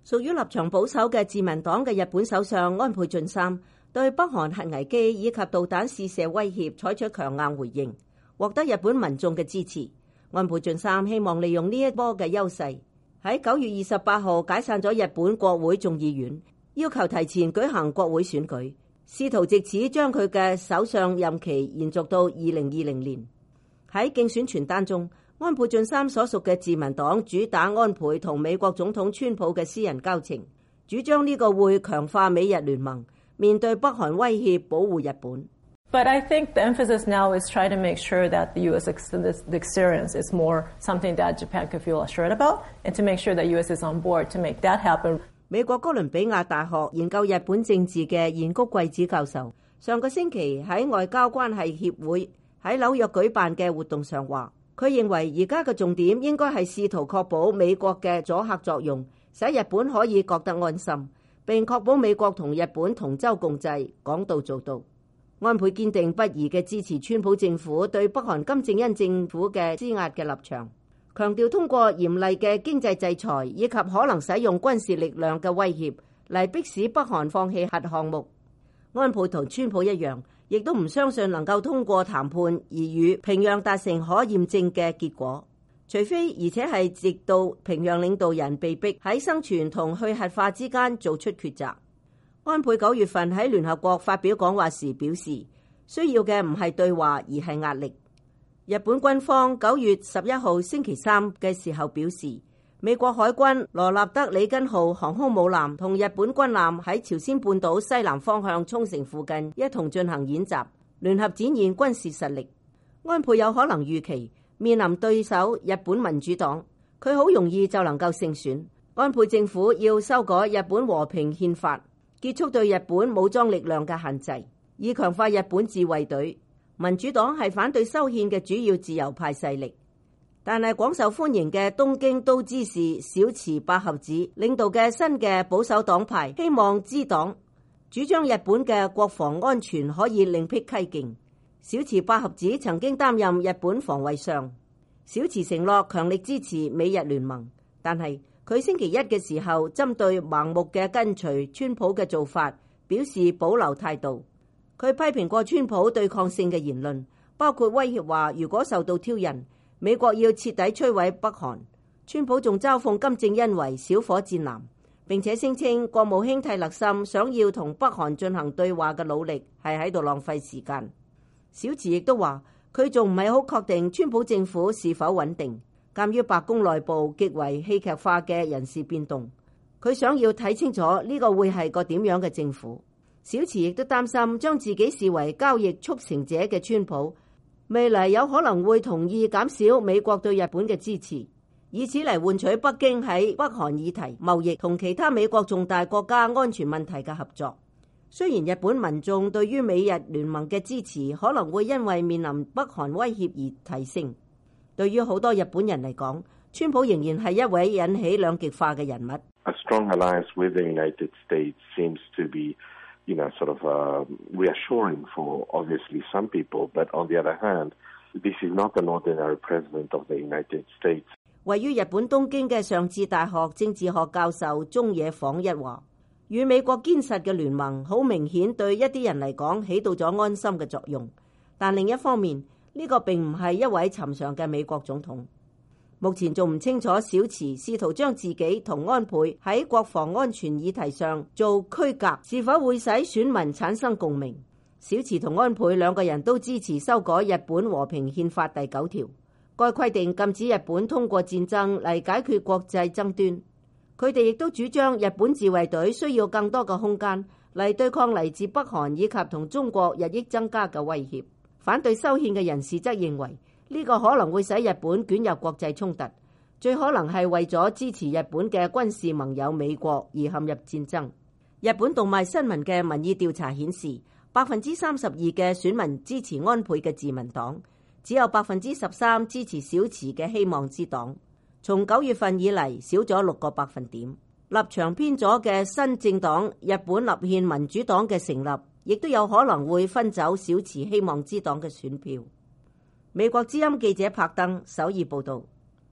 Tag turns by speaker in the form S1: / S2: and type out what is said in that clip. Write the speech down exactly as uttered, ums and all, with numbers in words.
S1: 屬於立場保守嘅自民黨嘅日本首相安倍晉三對北韓核危機以及導彈試射威脅採取強硬回應，獲得日本民眾嘅支持。安倍晉三希望利用呢一波嘅優勢，喺九月二十八號解散咗日本國會眾議院，要求提前舉行國會選舉，試圖藉此將佢嘅首相任期延續到二零二零年。喺競選傳單中，安倍晉三所屬嘅自民黨主打安倍同美國總統川普嘅私人交情，主張呢個會強化美日聯盟，面對北韓威脅保護日本。
S2: But I think the emphasis now is try to make sure that the U S experience is more something that Japan could feel assured about, and to make sure that U S is on board to make that happen.
S1: 美國哥倫比亞大學研究日本政治嘅彥谷貴子教授，上個星期喺外交關係協會喺紐約舉辦嘅活動上話，佢認為而家嘅重點應該係試圖確保美國嘅阻嚇作用，使日本可以覺得安心，並確保美國同日本同舟共濟，講到做到。安倍堅定不移嘅支持川普政府對北韓金正恩政府嘅施壓嘅立場，強調通過嚴厲嘅經濟制裁以及可能使用軍事力量嘅威脅嚟迫使北韓放棄核項目。安倍同川普一樣，亦都唔相信能夠通過談判而與平壤達成可驗證嘅結果，除非而且係直到平壤領導人被逼喺生存同去核化之間做出抉擇。安倍九月份喺聯合國發表講話時表示，需要嘅唔係對話而係壓力。日本軍方九月十一號星期三嘅時候表示，美國海軍羅納德里根號航空母艦同日本軍艦喺朝鮮半島西南方向沖繩附近一同進行演習，聯合展現軍事實力。安倍有可能預期面臨對手日本民主黨，佢好容易就能夠勝選。安倍政府要修改日本和平憲法，結束對日本武裝力量嘅限制，以強化日本自衛隊。民主黨係反對修憲嘅主要自由派勢力。但係廣受歡迎嘅東京都知事小池百合子領導嘅新嘅保守黨派希望之黨主張日本嘅國防安全可以另闢蹊徑。小池百合子曾經擔任日本防衛相，小池承諾強力支持美日聯盟，但係佢星期一嘅時候針對盲目嘅跟隨川普嘅做法表示保留態度。佢批評過川普對抗性嘅言論，包括威脅話如果受到挑釁，美國要徹底摧毀北韓。川普仲嘲諷金正恩為小火箭男，並且聲稱國務卿蒂勒森想要同北韓進行對話嘅努力係喺度浪費時間。小池亦都話佢仲唔係好確定川普政府是否穩定，鑑於白宮內部極為戲劇化嘅人事變動，佢想要睇清楚呢個會係個點樣嘅政府。小池亦都擔心將自己視為交易促成者嘅川普未來有可能會同意減少美國對日本嘅支持，以此嚟換取北京喺北韓議題、貿易同其他美國重大國家安全問題嘅合作。雖然日本民眾對於美日聯盟嘅支持可能會因為面臨北韓威脅而提升，對於好多日本人嚟講，川普仍然係一位引起兩極化嘅人物。
S3: A strong alliance with the United States seems to be You know, sort of uh, reassuring for obviously some people, but on the other hand, this is not an ordinary president of the United States.
S1: 位於日本東京嘅上智大學政治學教授中野訪一話，與美國堅實嘅聯盟好明顯對一啲人嚟講起到咗安心嘅作用，但另一方面，呢個並唔係一位尋常嘅美國總統。目前仲唔清楚小池試圖將自己同安倍喺國防安全議題上做區隔，是否會使選民產生共鳴。小池同安倍兩個人都支持修改日本和平憲法第九條，該規定禁止日本通過戰爭嚟解決國際爭端。佢哋亦都主張日本自衛隊需要更多嘅空間嚟對抗嚟自北韓以及同中國日益增加嘅威脅。反對修憲嘅人士則認為，呢個可能會使日本捲入國際衝突，最可能係為咗支持日本嘅軍事盟友美國而陷入戰爭。日本讀賣新聞嘅民意調查顯示，百分之三十二嘅選民支持安倍嘅自民黨，只有百分之十三支持小池嘅希望之黨。從九月份以嚟少咗六個百分點。立場偏左嘅新政黨日本立憲民主黨嘅成立，亦都有可能會分走小池希望之黨嘅選票。美國之音記者柏登首爾報道。